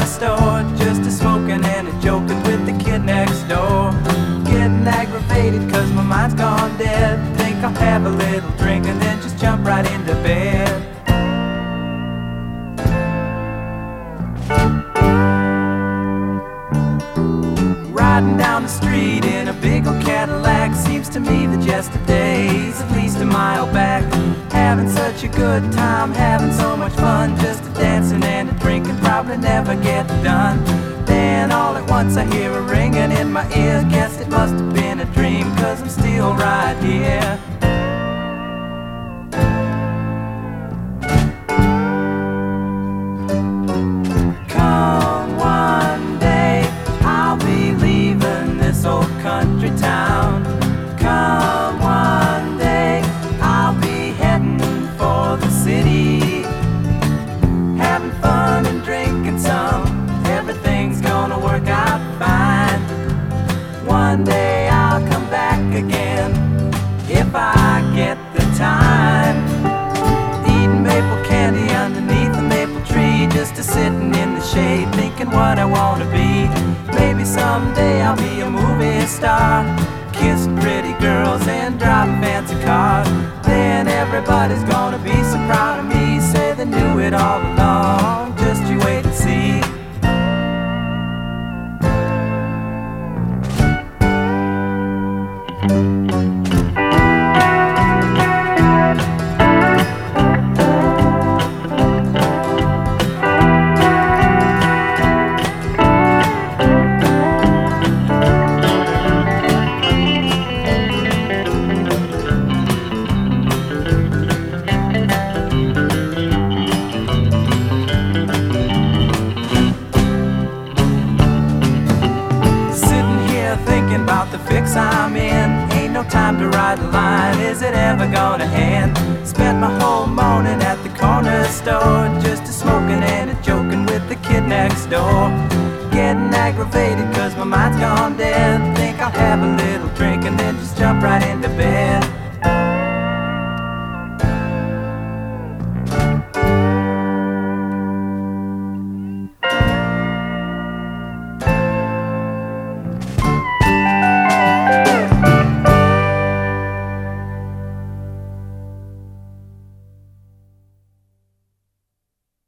store, just a smoking and a joking with the kid next door. Getting aggravated cause my mind's gone dead. Think I'll have a little drink and then just jump right into bed. Riding down the street in a big old Cadillac, seems to me that yesterday's at least a mile back. Having such a good time, having so much fun, just a dancing and a drinking, probably never get done. Then all at once I hear a ringing in my ear. Guess it must have been a dream, cause I'm still right here. Come one day, I'll be leaving this old country town. Come one day, I'll be heading for the city, having fun and drinking some. Everything's gonna work out fine. One day I'll come back again, if I get the time. Eating maple candy underneath a maple tree, just a sitting in the shade, thinking what I wanna be. Maybe someday I'll be a movie star, kissing pretty girls and driving fancy cars. Then everybody's gonna be so proud of me, say they knew it all along. Just you wait and see. Thinking about the fix I'm in, ain't no time to ride the line, is it ever gonna end? Spent my whole morning at the corner store, just a smoking and a joking with the kid next door. Getting aggravated cause my mind's gone dead, think I'll have a little drink and then just jump right into bed.